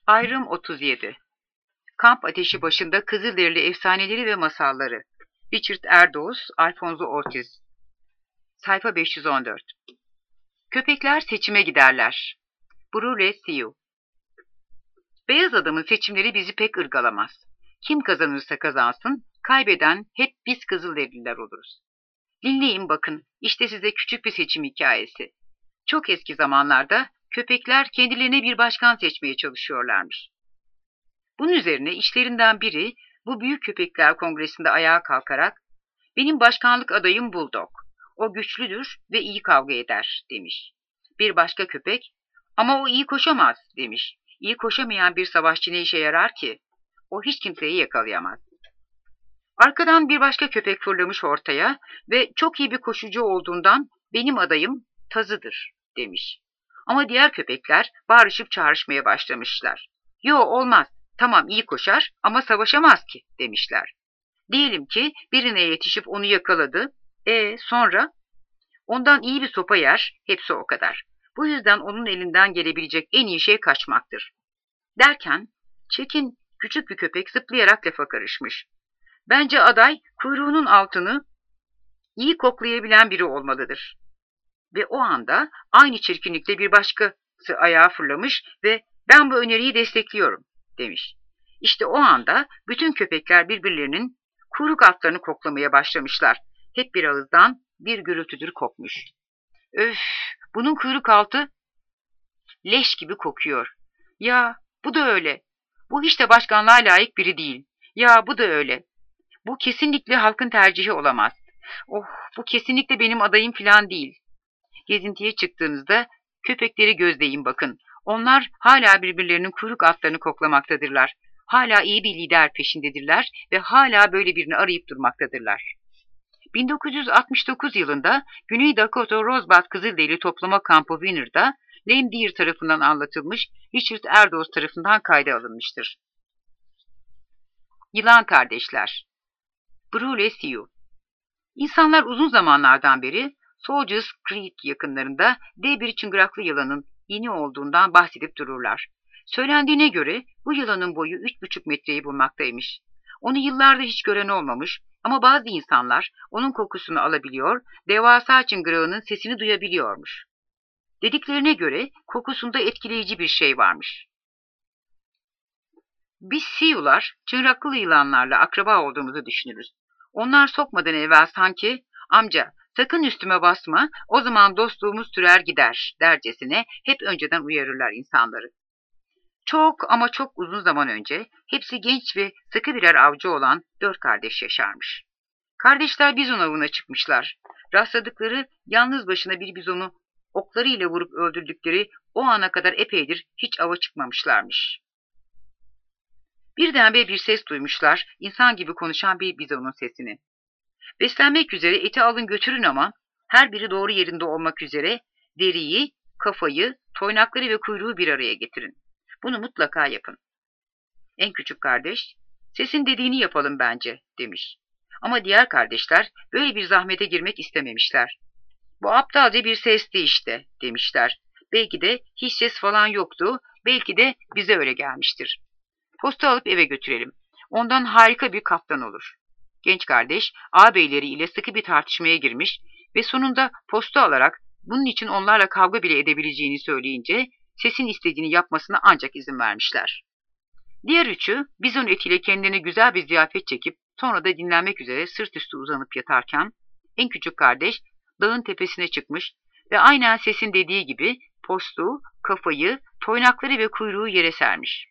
Ayrım 37. Kamp ateşi başında Kızılderili efsaneleri ve masalları. Richard Erdoes, Alfonso Ortiz. Sayfa 514. Köpekler seçime giderler. Brule Siu. Beyaz adamın seçimleri bizi pek ırgalamaz. Kim kazanırsa kazansın, kaybeden hep biz Kızılderililer oluruz. Dinleyin bakın, işte size küçük bir seçim hikayesi. Çok eski zamanlarda köpekler kendilerine bir başkan seçmeye çalışıyorlarmış. Bunun üzerine içlerinden biri bu büyük köpekler kongresinde ayağa kalkarak "Benim başkanlık adayım Bulldog. O güçlüdür ve iyi kavga eder," demiş. Bir başka köpek, "Ama o iyi koşamaz," demiş. "İyi koşamayan bir savaşçı ne işe yarar ki? O hiç kimseyi yakalayamaz." Arkadan bir başka köpek fırlamış ortaya ve "Çok iyi bir koşucu olduğundan benim adayım Tazı'dır," demiş. Ama diğer köpekler bağırışıp çağrışmaya başlamışlar. "Yo, olmaz. Tamam, iyi koşar ama savaşamaz ki," demişler. Diyelim ki birine yetişip onu yakaladı. Sonra? Ondan iyi bir sopa yer, hepsi o kadar. Bu yüzden onun elinden gelebilecek en iyi şey kaçmaktır. Derken çirkin küçük bir köpek zıplayarak lafa karışmış. "Bence aday kuyruğunun altını iyi koklayabilen biri olmalıdır." Ve o anda aynı çirkinlikle bir başkası ayağa fırlamış ve "Ben bu öneriyi destekliyorum," demiş. İşte o anda bütün köpekler birbirlerinin kuyruk altlarını koklamaya başlamışlar. Hep bir ağızdan bir gürültüdür kopmuş. "Öf, bunun kuyruk altı leş gibi kokuyor. Ya, bu da öyle. Bu hiç de başkanlığa layık biri değil. Ya, bu da öyle. Bu kesinlikle halkın tercihi olamaz. Oh, bu kesinlikle benim adayım falan değil." Gezintiye çıktığınızda köpekleri gözleyin bakın. Onlar hala birbirlerinin kuyruk altlarını koklamaktadırlar. Hala iyi bir lider peşindedirler ve hala böyle birini arayıp durmaktadırlar. 1969 yılında Güney Dakota Rosebud Kızılderili Toplama Kampı Winner'da Lame Deer tarafından anlatılmış, Richard Erdoes tarafından kayda alınmıştır. Yılan Kardeşler. Brule Sioux. İnsanlar uzun zamanlardan beri Soldiers Creek yakınlarında dev bir çıngıraklı yılanın yeni olduğundan bahsedip dururlar. Söylendiğine göre bu yılanın boyu 3,5 metreyi bulmaktaymış. Onu yıllarda hiç gören olmamış ama bazı insanlar onun kokusunu alabiliyor, devasa çıngırağının sesini duyabiliyormuş. Dediklerine göre kokusunda etkileyici bir şey varmış. Biz Sioux'lar çıngıraklı yılanlarla akraba olduğumuzu düşünürüz. Onlar sokmadan evvel sanki "Amca, sakın üstüme basma, o zaman dostluğumuz sürer gider," dercesine hep önceden uyarırlar insanları. Çok ama çok uzun zaman önce hepsi genç ve sıkı birer avcı olan 4 kardeş yaşarmış. Kardeşler bizon avına çıkmışlar. Rastladıkları yalnız başına bir bizonu oklarıyla vurup öldürdükleri o ana kadar epeydir hiç ava çıkmamışlarmış. Birdenbire bir ses duymuşlar, insan gibi konuşan bir bizonun sesini. Beslenmek üzere eti alın götürün ama her biri doğru yerinde olmak üzere deriyi, kafayı, toynakları ve kuyruğu bir araya getirin. Bunu mutlaka yapın. En küçük kardeş, "Sesin dediğini yapalım bence," demiş. Ama diğer kardeşler böyle bir zahmete girmek istememişler. "Bu aptalca bir sesti işte," demişler. "Belki de hiç ses falan yoktu, belki de bize öyle gelmiştir. Posta alıp eve götürelim. Ondan harika bir kaftan olur." Genç kardeş ağabeyleri ile sıkı bir tartışmaya girmiş ve sonunda posta alarak bunun için onlarla kavga bile edebileceğini söyleyince sesin istediğini yapmasına ancak izin vermişler. Diğer üçü bizon etiyle kendine güzel bir ziyafet çekip sonra da dinlenmek üzere sırt üstü uzanıp yatarken en küçük kardeş dağın tepesine çıkmış ve aynen sesin dediği gibi postu, kafayı, toynakları ve kuyruğu yere sermiş.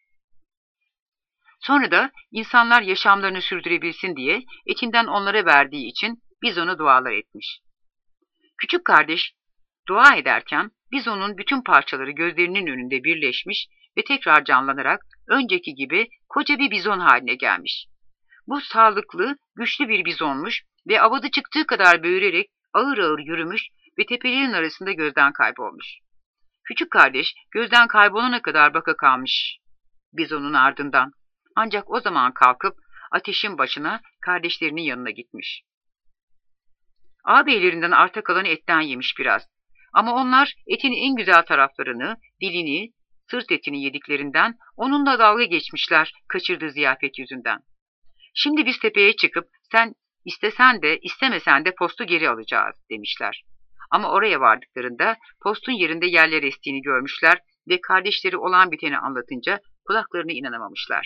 Sonra da insanlar yaşamlarını sürdürebilsin diye etinden onlara verdiği için bizona dualar etmiş. Küçük kardeş dua ederken bizonun bütün parçaları gözlerinin önünde birleşmiş ve tekrar canlanarak önceki gibi koca bir bizon haline gelmiş. Bu sağlıklı, güçlü bir bizonmuş ve avada çıktığı kadar büyürerek ağır ağır yürümüş ve tepelerin arasında gözden kaybolmuş. Küçük kardeş gözden kaybolana kadar baka kalmış bizonun ardından. Ancak o zaman kalkıp ateşin başına kardeşlerinin yanına gitmiş. Ağabeylerinden arta kalan etten yemiş biraz. Ama onlar etin en güzel taraflarını, dilini, Sırt etini yediklerinden onunla dalga geçmişler kaçırdığı ziyafet yüzünden. Şimdi biz tepeye çıkıp sen istesen de istemesen de postu geri alacağız demişler. Ama oraya vardıklarında postun yerinde yerler estiğini görmüşler ve kardeşleri olan biteni anlatınca kulaklarına inanamamışlar.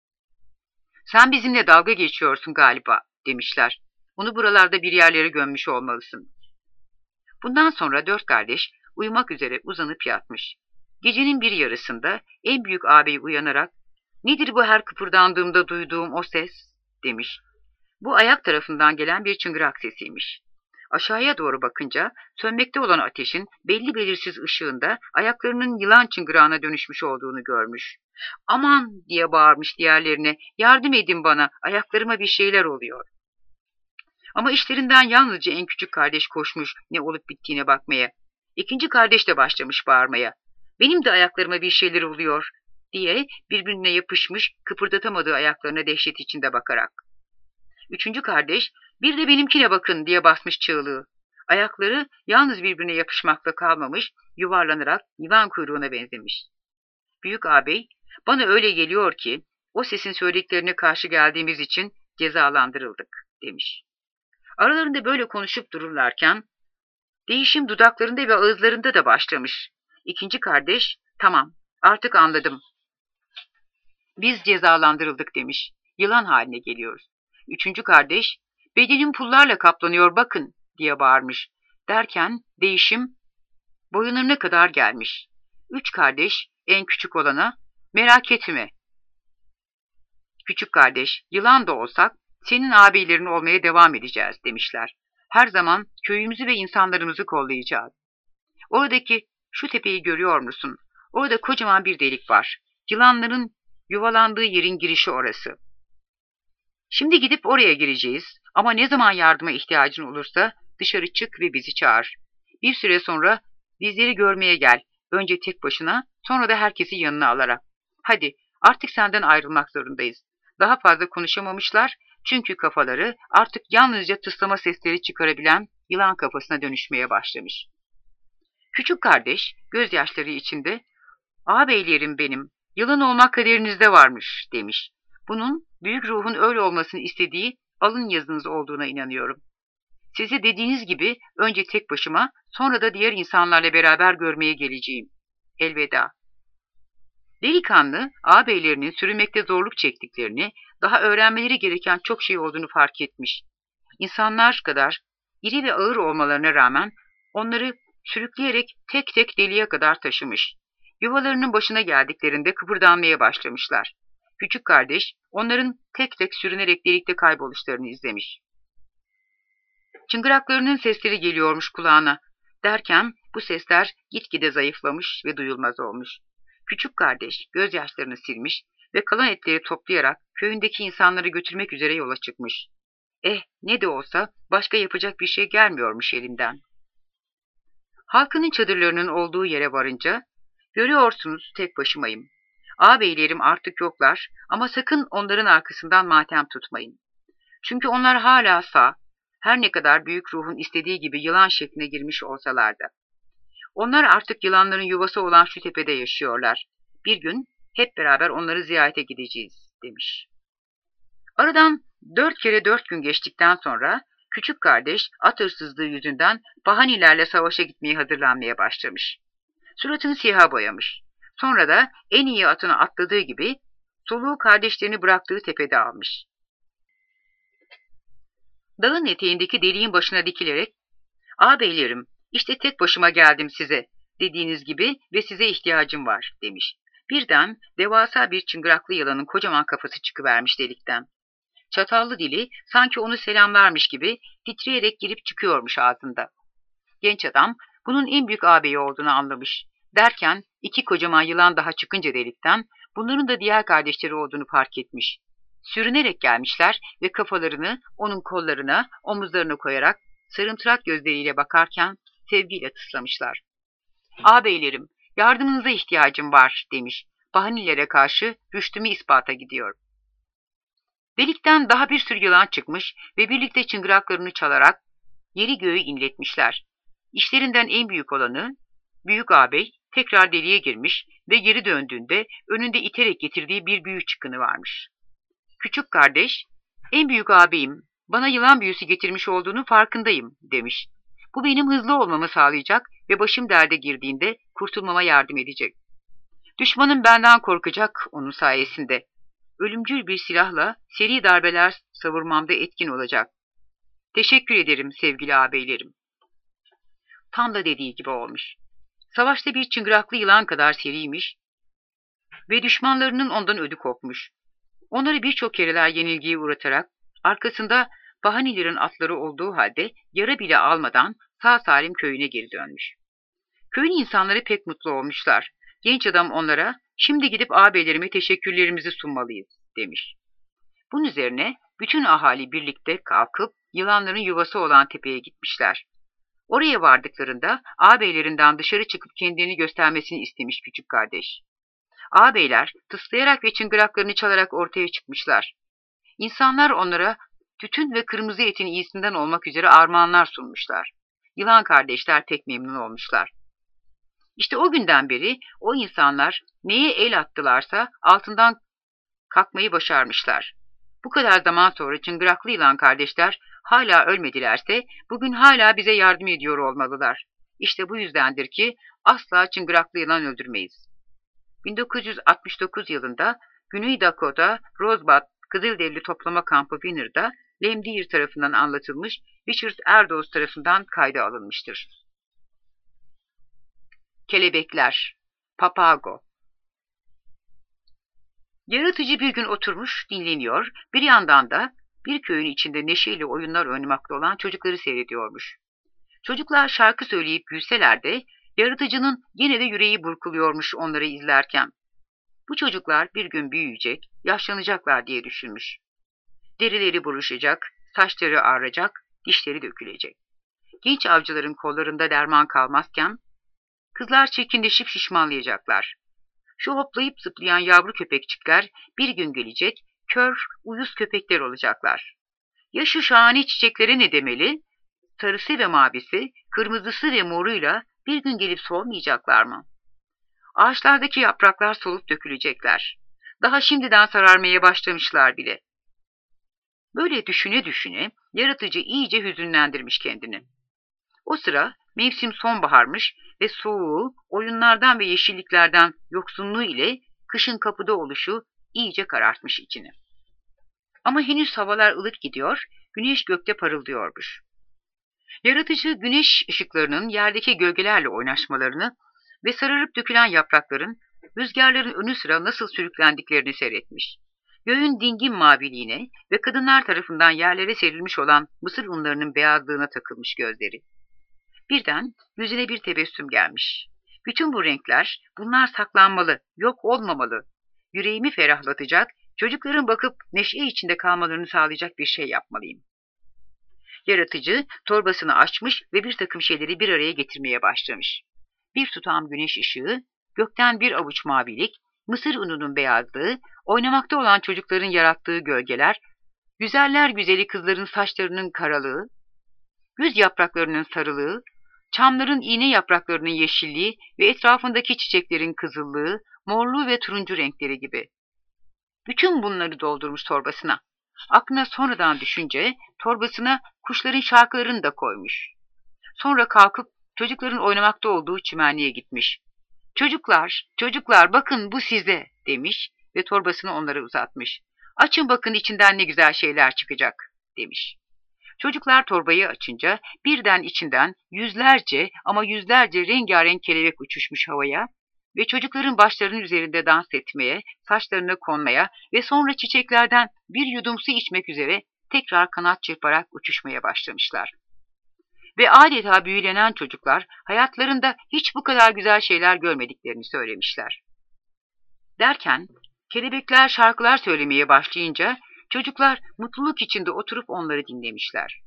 Sen bizimle dalga geçiyorsun galiba demişler. Onu buralarda bir yerlere gömmüş olmalısın. Bundan sonra 4 kardeş uyumak üzere uzanıp yatmış. Gecenin bir yarısında en büyük ağabey uyanarak "Nedir bu her kıpırdandığımda duyduğum o ses?" demiş. Bu ayak tarafından gelen bir çıngırak sesiymiş. Aşağıya doğru bakınca sönmekte olan ateşin belli belirsiz ışığında ayaklarının yılan çıngırağına dönüşmüş olduğunu görmüş. "Aman!" diye bağırmış diğerlerine, "Yardım edin bana, ayaklarıma bir şeyler oluyor." Ama işlerinden yalnızca en küçük kardeş koşmuş ne olup bittiğine bakmaya. İkinci kardeş de başlamış bağırmaya. "Benim de ayaklarıma bir şeyler oluyor," diye birbirine yapışmış, kıpırdatamadığı ayaklarına dehşet içinde bakarak. Üçüncü kardeş, "Bir de benimkine bakın," diye basmış çığlığı. Ayakları yalnız birbirine yapışmakla kalmamış, yuvarlanarak yılan kuyruğuna benzemiş. Büyük ağabey, "Bana öyle geliyor ki o sesin söylediklerine karşı geldiğimiz için cezalandırıldık," demiş. Aralarında böyle konuşup dururlarken değişim dudaklarında ve ağızlarında da başlamış. İkinci kardeş, "Tamam, artık anladım. Biz cezalandırıldık," demiş. "Yılan haline geliyoruz." Üçüncü kardeş, "Bedenim pullarla kaplanıyor bakın," diye bağırmış. Derken değişim boyunlarına kadar gelmiş. Üç kardeş en küçük olana, "Merak etme küçük kardeş, yılan da olsak senin ağabeylerin olmaya devam edeceğiz," demişler. "Her zaman köyümüzü ve insanlarımızı kollayacağız. Oradaki şu tepeyi görüyor musun? Orada kocaman bir delik var. Yılanların yuvalandığı yerin girişi orası. Şimdi gidip oraya gireceğiz ama ne zaman yardıma ihtiyacın olursa dışarı çık ve bizi çağır. Bir süre sonra bizleri görmeye gel. Önce tek başına, sonra da herkesi yanına alarak. Hadi, artık senden ayrılmak zorundayız." Daha fazla konuşamamışlar çünkü kafaları artık yalnızca tıslama sesleri çıkarabilen yılan kafasına dönüşmeye başlamış. Küçük kardeş gözyaşları içinde, "Ağabeylerim benim, yılan olmak kaderinizde varmış," demiş. "Bunun büyük ruhun öyle olmasını istediği alın yazınız olduğuna inanıyorum. Sizi dediğiniz gibi önce tek başıma, sonra da diğer insanlarla beraber görmeye geleceğim. Elveda." Delikanlı, ağabeylerinin sürünmekte zorluk çektiklerini, daha öğrenmeleri gereken çok şey olduğunu fark etmiş. İnsanlar kadar iri ve ağır olmalarına rağmen onları sürükleyerek tek tek deliğe kadar taşımış. Yuvalarının başına geldiklerinde kıpırdanmaya başlamışlar. Küçük kardeş onların tek tek sürünerek delikte kayboluşlarını izlemiş. Çıngıraklarının sesleri geliyormuş kulağına. Derken bu sesler gitgide zayıflamış ve duyulmaz olmuş. Küçük kardeş gözyaşlarını silmiş ve kalan etleri toplayarak köyündeki insanları götürmek üzere yola çıkmış. Ne de olsa başka yapacak bir şey gelmiyormuş elinden. Halkının çadırlarının olduğu yere varınca, "Görüyorsunuz tek başımayım. Ağabeylerim artık yoklar ama sakın onların arkasından matem tutmayın. Çünkü onlar hala sağ, her ne kadar büyük ruhun istediği gibi yılan şekline girmiş olsalar da. Onlar artık yılanların yuvası olan şu tepede yaşıyorlar. Bir gün hep beraber onları ziyarete gideceğiz," demiş. Aradan 4 kere 4 gün geçtikten sonra küçük kardeş at hırsızlığı yüzünden bahanelerle savaşa gitmeye hazırlanmaya başlamış. Suratını siyaha boyamış. Sonra da en iyi atını atladığı gibi soluğu kardeşlerini bıraktığı tepede almış. Dağın eteğindeki deliğin başına dikilerek, "Ağabeylerim, işte tek başıma geldim size, dediğiniz gibi ve size ihtiyacım var," demiş. Birden devasa bir çıngıraklı yılanın kocaman kafası çıkıvermiş delikten. Çatallı dili sanki onu selamlarmış gibi titreyerek girip çıkıyormuş ağzında. Genç adam bunun en büyük ağabeyi olduğunu anlamış. Derken 2 kocaman yılan daha çıkınca delikten bunların da diğer kardeşleri olduğunu fark etmiş. Sürünerek gelmişler ve kafalarını onun kollarına, omuzlarına koyarak sarımtırak gözleriyle bakarken sevgiyle tıslamışlar. "Ağabeylerim, yardımınıza ihtiyacım var," demiş. "Bahanilere karşı rüştümü ispata gidiyor." Delikten daha bir sürü yılan çıkmış ve birlikte çıngıraklarını çalarak yeri göğü inletmişler. İşlerinden en büyük olanı büyük ağabey Tekrar deliğe girmiş ve geri döndüğünde önünde iterek getirdiği bir büyü çıkını varmış. Küçük kardeş, en büyük ağabeyim, bana yılan büyüsü getirmiş olduğunu farkındayım demiş. Bu benim hızlı olmamı sağlayacak ve başım derde girdiğinde kurtulmama yardım edecek. Düşmanım benden korkacak onun sayesinde. Ölümcül bir silahla seri darbeler savurmamda etkin olacak. Teşekkür ederim sevgili ağabeylerim. Tam da dediği gibi olmuş. Savaşta bir çıngıraklı yılan kadar seriymiş ve düşmanlarının ondan ödü kopmuş. Onları birçok kereler yenilgiye uğratarak arkasında Bahanilerin atları olduğu halde yara bile almadan sağ salim köyüne geri dönmüş. Köyün insanları pek mutlu olmuşlar. Genç adam onlara şimdi gidip ağabeylerime teşekkürlerimizi sunmalıyız demiş. Bunun üzerine bütün ahali birlikte kalkıp yılanların yuvası olan tepeye gitmişler. Oraya vardıklarında ağabeylerinden dışarı çıkıp kendini göstermesini istemiş küçük kardeş. Ağabeyler tıslayarak ve çıngıraklarını çalarak ortaya çıkmışlar. İnsanlar onlara tütün ve kırmızı etin iyisinden olmak üzere armağanlar sunmuşlar. Yılan kardeşler pek memnun olmuşlar. İşte o günden beri o insanlar neye el attılarsa altından kalkmayı başarmışlar. Bu kadar zaman sonra çıngıraklı yılan kardeşler hala ölmedilerse bugün hala bize yardım ediyor olmalılar. İşte bu yüzdendir ki asla çıngıraklı yılan öldürmeyiz. 1969 yılında Güney Dakota, Rosebud Kızılderili Toplama Kampı Winner'da Lem Deer tarafından anlatılmış, Richard Erdoes tarafından kayda alınmıştır. Kelebekler, Papago. Yaratıcı bir gün oturmuş, dinleniyor, bir yandan da bir köyün içinde neşeyle oyunlar oynamakta olan çocukları seyrediyormuş. Çocuklar şarkı söyleyip gülseler de yaratıcının yine de yüreği burkuluyormuş onları izlerken. Bu çocuklar bir gün büyüyecek, yaşlanacaklar diye düşünmüş. Derileri buruşacak, saçları ağaracak, dişleri dökülecek. Genç avcıların kollarında derman kalmazken, kızlar çirkinleşip şişmanlayacaklar. Şu hoplayıp zıplayan yavru köpekçikler bir gün gelecek, kör, uyuz köpekler olacaklar. Ya şu şahane çiçeklere ne demeli? Sarısı ve mavisi, kırmızısı ve moruyla bir gün gelip solmayacaklar mı? Ağaçlardaki yapraklar solup dökülecekler. Daha şimdiden sararmaya başlamışlar bile. Böyle düşüne düşüne yaratıcı iyice hüzünlendirmiş kendini. O sıra mevsim sonbaharmış ve soğuğu, oyunlardan ve yeşilliklerden yoksunluğu ile kışın kapıda oluşu iyice karartmış içini. Ama henüz havalar ılık gidiyor, güneş gökte parıldıyormuş. Yaratıcı güneş ışıklarının yerdeki gölgelerle oynaşmalarını ve sararıp dökülen yaprakların rüzgarların önü sıra nasıl sürüklendiklerini seyretmiş. Göğün dingin maviliğine ve kadınlar tarafından yerlere serilmiş olan mısır unlarının beyazlığına takılmış gözleri. Birden yüzüne bir tebessüm gelmiş. Bütün bu renkler, bunlar saklanmalı, yok olmamalı. Yüreğimi ferahlatacak, çocukların bakıp neşe içinde kalmalarını sağlayacak bir şey yapmalıyım. Yaratıcı torbasını açmış ve bir takım şeyleri bir araya getirmeye başlamış. Bir tutam güneş ışığı, gökten bir avuç mavilik, mısır ununun beyazlığı, oynamakta olan çocukların yarattığı gölgeler, güzeller güzeli kızların saçlarının karalığı, güz yapraklarının sarılığı, çamların iğne yapraklarının yeşilliği ve etrafındaki çiçeklerin kızıllığı, morluğu ve turuncu renkleri gibi. Bütün bunları doldurmuş torbasına. Aklına sonradan düşünce torbasına kuşların şarkılarını da koymuş. Sonra kalkıp çocukların oynamakta olduğu çimenliğe gitmiş. Çocuklar, çocuklar bakın bu size demiş ve torbasını onlara uzatmış. Açın bakın içinden ne güzel şeyler çıkacak demiş. Çocuklar torbayı açınca birden içinden yüzlerce ama yüzlerce rengarenk kelebek uçuşmuş havaya ve çocukların başlarının üzerinde dans etmeye, saçlarına konmaya ve sonra çiçeklerden bir yudum su içmek üzere tekrar kanat çırparak uçuşmaya başlamışlar. Ve adeta büyülenen çocuklar hayatlarında hiç bu kadar güzel şeyler görmediklerini söylemişler. Derken kelebekler şarkılar söylemeye başlayınca çocuklar mutluluk içinde oturup onları dinlemişler.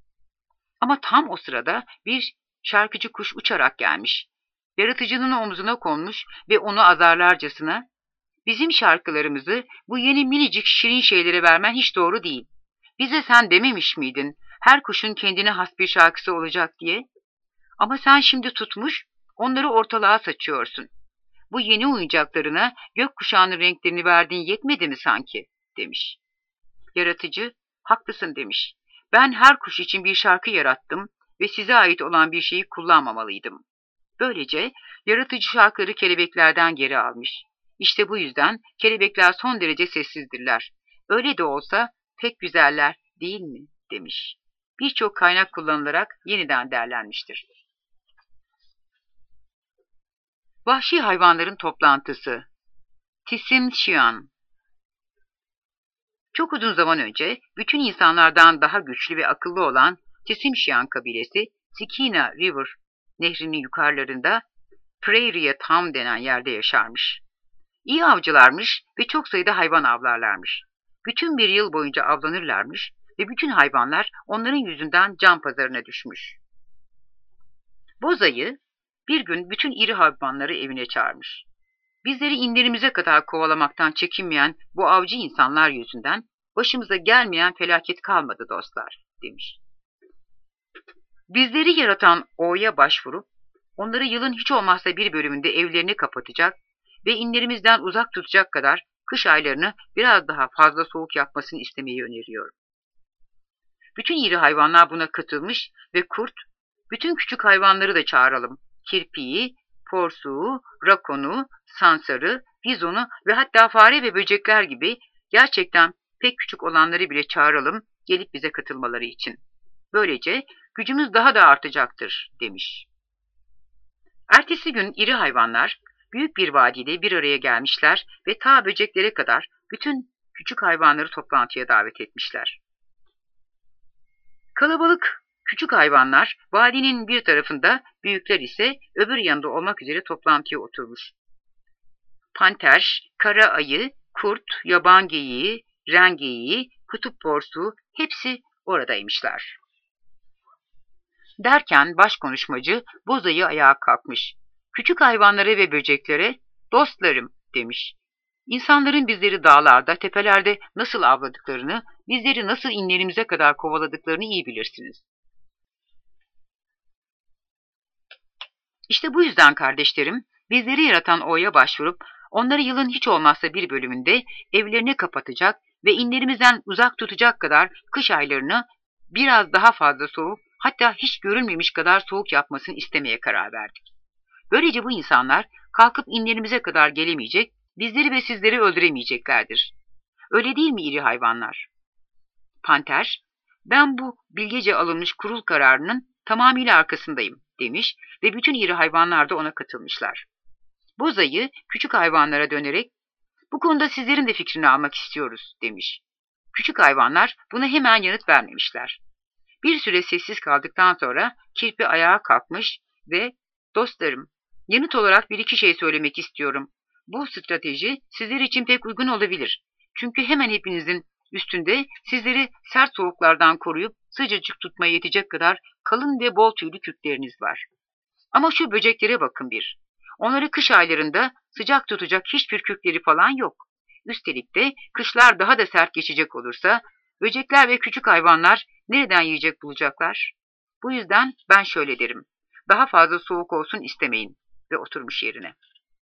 Ama tam o sırada bir şarkıcı kuş uçarak gelmiş. Yaratıcının omzuna konmuş ve onu azarlarcasına, "Bizim şarkılarımızı bu yeni minicik şirin şeylere vermen hiç doğru değil. Bize sen dememiş miydin, her kuşun kendine has bir şarkısı olacak diye? Ama sen şimdi tutmuş, Onları ortalığa saçıyorsun. Bu yeni oyuncaklarına gökkuşağının renklerini verdiğin yetmedi mi sanki, demiş. Yaratıcı, haklısın demiş. Ben her kuş için bir şarkı yarattım ve size ait olan bir şeyi kullanmamalıydım. Böylece yaratıcı şarkıları kelebeklerden geri almış. İşte bu yüzden kelebekler son derece sessizdirler. Öyle de olsa pek güzeller, değil mi, demiş. Birçok kaynak kullanılarak yeniden derlenmiştir. Vahşi hayvanların toplantısı. Tisim-Şian. Çok uzun zaman önce bütün insanlardan daha güçlü ve akıllı olan Tisim-Şian kabilesi Sikina River nehrinin yukarılarında Prairie Town denen yerde yaşarmış. İyi avcılarmış ve çok sayıda hayvan avlarlarmış. Bütün bir yıl boyunca avlanırlarmış ve bütün hayvanlar onların yüzünden can pazarına düşmüş. Bozayı bir gün bütün iri hayvanları evine çağırmış. Bizleri inlerimize kadar kovalamaktan çekinmeyen bu avcı insanlar yüzünden başımıza gelmeyen felaket kalmadı dostlar, demiş. Bizleri yaratan O'ya başvurup onları yılın hiç olmazsa bir bölümünde evlerini kapatacak ve inlerimizden uzak tutacak kadar kış aylarını biraz daha fazla soğuk yapmasını istemeyi öneriyorum. Bütün iri hayvanlar buna katılmış ve kurt, bütün küçük hayvanları da çağıralım. Kirpiyi, porsuğu, rakonu, sansarı, bizonu ve hatta fare ve böcekler gibi gerçekten pek küçük olanları bile çağıralım gelip bize katılmaları için. Böylece gücümüz daha da artacaktır, demiş. Ertesi gün iri hayvanlar büyük bir vadide bir araya gelmişler ve ta böceklere kadar bütün küçük hayvanları toplantıya davet etmişler. Kalabalık küçük hayvanlar vadinin bir tarafında, büyükler ise öbür yanında olmak üzere toplantıya oturmuş. Panter, kara ayı, kurt, yaban geyiği, ren geyiği, kutup porsuğu hepsi oradaymışlar. Derken başkonuşmacı Bozayı ayağa kalkmış. Küçük hayvanlara ve böceklere dostlarım demiş. İnsanların bizleri dağlarda, tepelerde nasıl avladıklarını, bizleri nasıl inlerimize kadar kovaladıklarını iyi bilirsiniz. İşte bu yüzden kardeşlerim, bizleri yaratan O'ya başvurup onları yılın hiç olmazsa bir bölümünde evlerini kapatacak ve inlerimizden uzak tutacak kadar kış aylarını biraz daha fazla soğuk, hatta hiç görülmemiş kadar soğuk yapmasını istemeye karar verdik. Böylece bu insanlar kalkıp inlerimize kadar gelemeyecek, bizleri ve sizleri öldüremeyeceklerdir. Öyle değil mi iri hayvanlar? Panter, ben bu bilgece alınmış kurul kararının tamamıyla arkasındayım, demiş ve bütün iri hayvanlar da ona katılmışlar. Bozayı küçük hayvanlara dönerek, bu konuda sizlerin de fikrini almak istiyoruz, demiş. Küçük hayvanlar buna hemen yanıt vermemişler. Bir süre sessiz kaldıktan sonra kirpi ayağa kalkmış ve dostlarım, yanıt olarak bir iki şey söylemek istiyorum. Bu strateji sizler için pek uygun olabilir. Çünkü hemen hepinizin üstünde sizleri sert soğuklardan koruyup sıcacık tutmaya yetecek kadar kalın ve bol tüylü kürkleriniz var. Ama şu böceklere bakın bir. Onları kış aylarında sıcak tutacak hiçbir kürkleri falan yok. Üstelik de kışlar daha da sert geçecek olursa böcekler ve küçük hayvanlar nereden yiyecek bulacaklar? Bu yüzden ben şöyle derim. Daha fazla soğuk olsun istemeyin ve oturmuş yerine.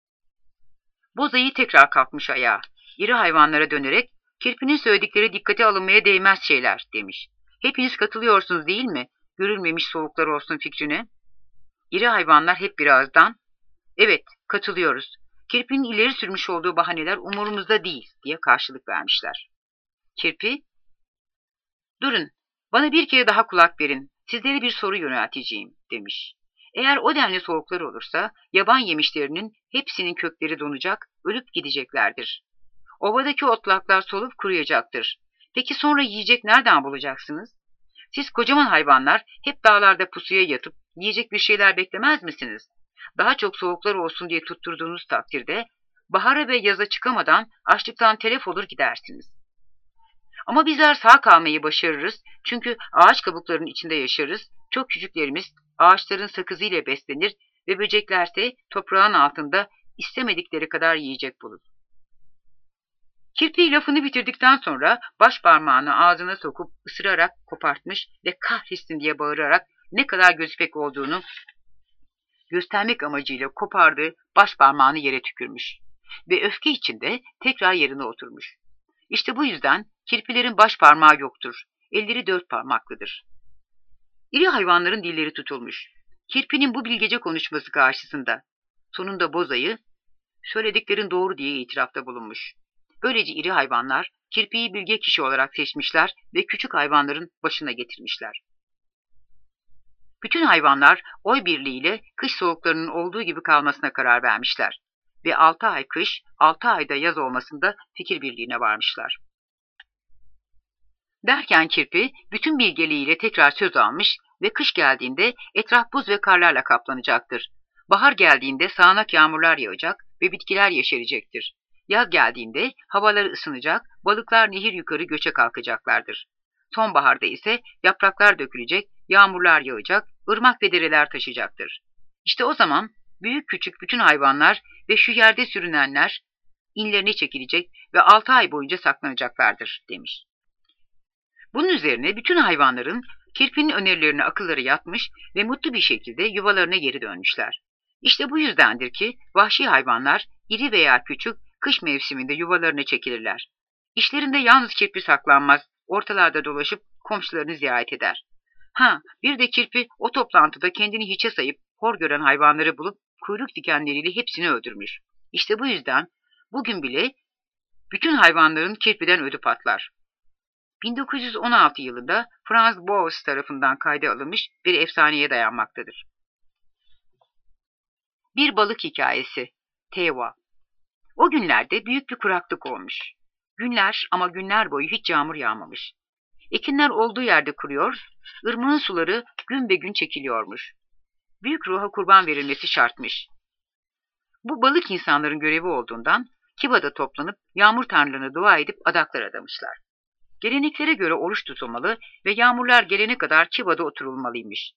Bozayı tekrar kalkmış ayağa. İri hayvanlara dönerek kirpinin söyledikleri dikkate alınmaya değmez şeyler demiş. Hepiniz katılıyorsunuz değil mi? Görülmemiş soğuklar olsun fikrine. İri hayvanlar hep birazdan evet katılıyoruz. Kirpinin ileri sürmüş olduğu bahaneler umurumuzda değil diye karşılık vermişler. Kirpi, durun bana bir kere daha kulak verin. Sizlere bir soru yönelteceğim demiş. Eğer o denli soğuklar olursa yaban yemişlerinin hepsinin kökleri donacak, ölüp gideceklerdir. Ovadaki otlaklar solup kuruyacaktır. Peki sonra yiyecek nereden bulacaksınız? Siz kocaman hayvanlar hep dağlarda pusuya yatıp yiyecek bir şeyler beklemez misiniz? Daha çok soğuklar olsun diye tutturduğunuz takdirde bahara ve yaza çıkamadan açlıktan telef olur gidersiniz. Ama bizler sağ kalmayı başarırız çünkü ağaç kabuklarının içinde yaşarız, çok küçüklerimiz ağaçların sakızıyla beslenir ve böceklerse toprağın altında istemedikleri kadar yiyecek bulur. Kirpi lafını bitirdikten sonra baş parmağını ağzına sokup ısırarak kopartmış ve kahretsin diye bağırarak ne kadar gözüpek olduğunu göstermek amacıyla kopardığı baş parmağını yere tükürmüş ve öfke içinde tekrar yerine oturmuş. İşte bu yüzden kirpilerin baş parmağı yoktur, elleri 4 parmaklıdır. İri hayvanların dilleri tutulmuş. Kirpinin bu bilgece konuşması karşısında. Sonunda bozayı, söylediklerin doğru diye itirafta bulunmuş. Böylece iri hayvanlar kirpiyi bilge kişi olarak seçmişler ve küçük hayvanların başına getirmişler. Bütün hayvanlar oy birliğiyle kış soğuklarının olduğu gibi kalmasına karar vermişler ve 6 ay kış, 6 ayda yaz olmasında fikir birliğine varmışlar. Derken kirpi bütün bilgeliğiyle tekrar söz almış ve kış geldiğinde etraf buz ve karlarla kaplanacaktır. Bahar geldiğinde sağanak yağmurlar yağacak ve bitkiler yeşerecektir. Yaz geldiğinde havalar ısınacak, balıklar nehir yukarı göçe kalkacaklardır. Sonbaharda ise yapraklar dökülecek, yağmurlar yağacak, ırmak ve dereler taşacaktır. İşte o zaman büyük küçük bütün hayvanlar ve şu yerde sürünenler inlerine çekilecek ve 6 ay boyunca saklanacaklardır demiş. Bunun üzerine bütün hayvanların kirpinin önerilerine akılları yatmış ve mutlu bir şekilde yuvalarına geri dönmüşler. İşte bu yüzdendir ki vahşi hayvanlar iri veya küçük kış mevsiminde yuvalarına çekilirler. İşlerinde yalnız kirpi saklanmaz, ortalarda dolaşıp komşularını ziyaret eder. Bir de kirpi o toplantıda kendini hiçe sayıp hor gören hayvanları bulup kuyruk dikenleriyle hepsini öldürmüş. İşte bu yüzden bugün bile bütün hayvanların kirpiden ödü patlar. 1916 yılında Franz Boas tarafından kayda alınmış bir efsaneye dayanmaktadır. Bir balık hikayesi. Teva. O günlerde büyük bir kuraklık olmuş. Günler boyu hiç yağmur yağmamış. Ekinler olduğu yerde kuruyor, ırmağın suları gün be gün çekiliyormuş. Büyük ruha kurban verilmesi şartmış. Bu balık insanların görevi olduğundan Kiva'da toplanıp yağmur tanrılarına dua edip adaklar adamışlar. Geleneklere göre oruç tutulmalı ve yağmurlar gelene kadar Kiva'da oturulmalıymış.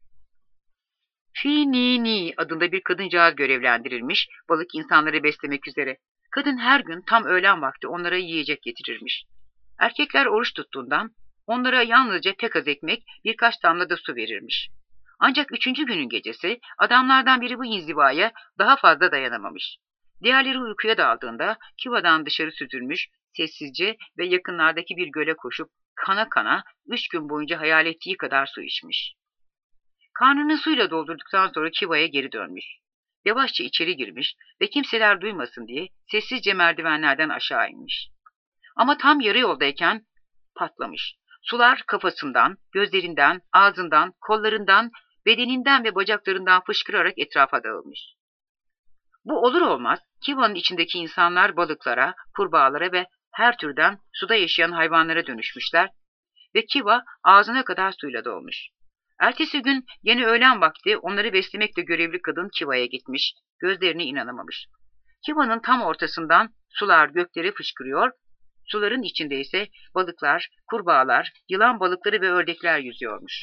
Finini adında bir kadıncağız görevlendirilmiş balık insanları beslemek üzere. Kadın her gün tam öğlen vakti onlara yiyecek getirirmiş. Erkekler oruç tuttuğundan onlara yalnızca pek az ekmek, birkaç damla da su verirmiş. Ancak 3. günün gecesi adamlardan biri bu inzivaya daha fazla dayanamamış. Diğerleri uykuya daldığında Kiva'dan dışarı süzülmüş, sessizce ve yakınlardaki bir göle koşup kana kana 3 gün boyunca hayal ettiği kadar su içmiş. Karnını suyla doldurduktan sonra Kiva'ya geri dönmüş. Yavaşça içeri girmiş ve kimseler duymasın diye sessizce merdivenlerden aşağı inmiş. Ama tam yarı yoldayken patlamış. Sular kafasından, gözlerinden, ağzından, kollarından, bedeninden ve bacaklarından fışkırarak etrafa dağılmış. Bu olur olmaz Kiva'nın içindeki insanlar balıklara, kurbağalara ve her türden suda yaşayan hayvanlara dönüşmüşler ve Kiva ağzına kadar suyla dolmuş. Ertesi gün yine öğlen vakti onları beslemekle görevli kadın Kiva'ya gitmiş, gözlerine inanamamış. Kiva'nın tam ortasından sular gökleri fışkırıyor, suların içinde ise balıklar, kurbağalar, yılan balıkları ve ördekler yüzüyormuş.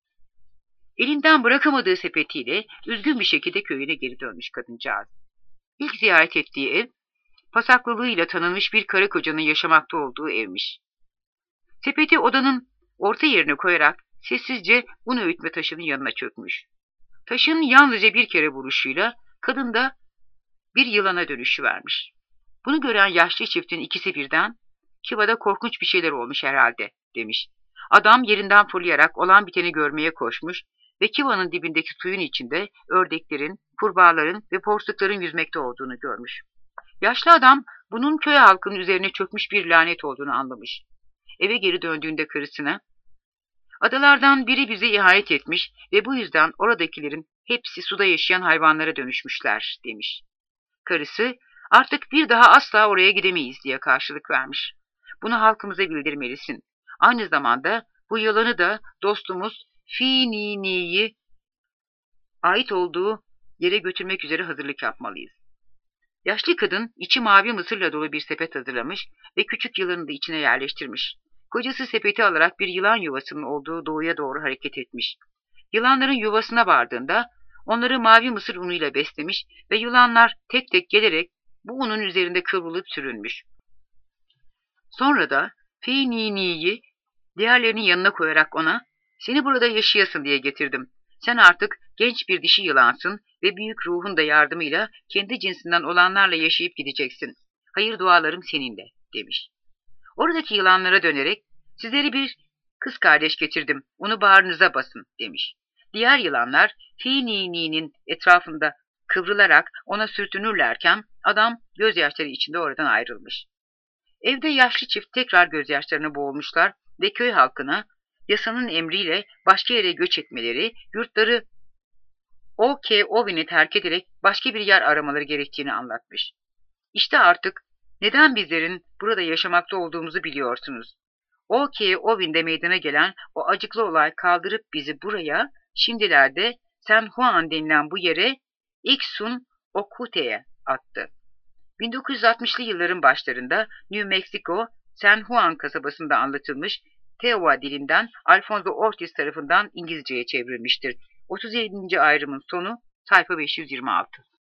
Elinden bırakamadığı sepetiyle üzgün bir şekilde köyüne geri dönmüş kadıncağız. İlk ziyaret ettiği ev, pasaklılığıyla tanınmış bir karı kocanın yaşamakta olduğu evmiş. Sepeti odanın orta yerine koyarak sessizce un öğütme taşının yanına çökmüş. Taşın yalnızca bir kere vuruşuyla kadın da bir yılana dönüşüvermiş. Bunu gören yaşlı çiftin ikisi birden, Kiva'da korkunç bir şeyler olmuş herhalde demiş. Adam yerinden fırlayarak olan biteni görmeye koşmuş ve Kiva'nın dibindeki suyun içinde ördeklerin, kurbağaların ve porsukların yüzmekte olduğunu görmüş. Yaşlı adam bunun köy halkının üzerine çökmüş bir lanet olduğunu anlamış. Eve geri döndüğünde karısına, "Adalardan biri bize ihanet etmiş ve bu yüzden oradakilerin hepsi suda yaşayan hayvanlara dönüşmüşler," demiş. Karısı, "Artık bir daha asla oraya gidemeyiz," diye karşılık vermiş. "Bunu halkımıza bildirmelisin. Aynı zamanda bu yılanı da dostumuz Finini'yi ait olduğu yere götürmek üzere hazırlık yapmalıyız." Yaşlı kadın içi mavi mısırla dolu bir sepet hazırlamış ve küçük yılanı da içine yerleştirmiş. Kocası sepeti alarak bir yılan yuvasının olduğu doğuya doğru hareket etmiş. Yılanların yuvasına vardığında onları mavi mısır unuyla beslemiş ve yılanlar tek tek gelerek bu unun üzerinde kıvrılıp sürünmüş. Sonra da Finini'yi diğerlerinin yanına koyarak ona, "Seni burada yaşayasın diye getirdim. Sen artık genç bir dişi yılansın ve büyük ruhun da yardımıyla kendi cinsinden olanlarla yaşayıp gideceksin. Hayır dualarım seninle, demiş. Oradaki yılanlara dönerek, sizleri bir kız kardeş getirdim, onu bağrınıza basın, demiş. Diğer yılanlar Fini'nin etrafında kıvrılarak ona sürtünürlerken adam gözyaşları içinde oradan ayrılmış. Evde yaşlı çift tekrar gözyaşlarına boğulmuşlar ve köy halkına yasanın emriyle başka yere göç etmeleri, yurtları Ovin'i terk ederek başka bir yer aramaları gerektiğini anlatmış. İşte artık neden bizlerin burada yaşamakta olduğumuzu biliyorsunuz. Ovin'de meydana gelen o acıklı olay kaldırıp bizi buraya, şimdilerde San Juan denilen bu yere Iksun Okute'ye attı. 1960'lı yılların başlarında New Mexico, San Juan kasabasında anlatılmış Tewa dilinden Alfonso Ortiz tarafından İngilizceye çevrilmiştir. 37. ayrımın sonu sayfa 526.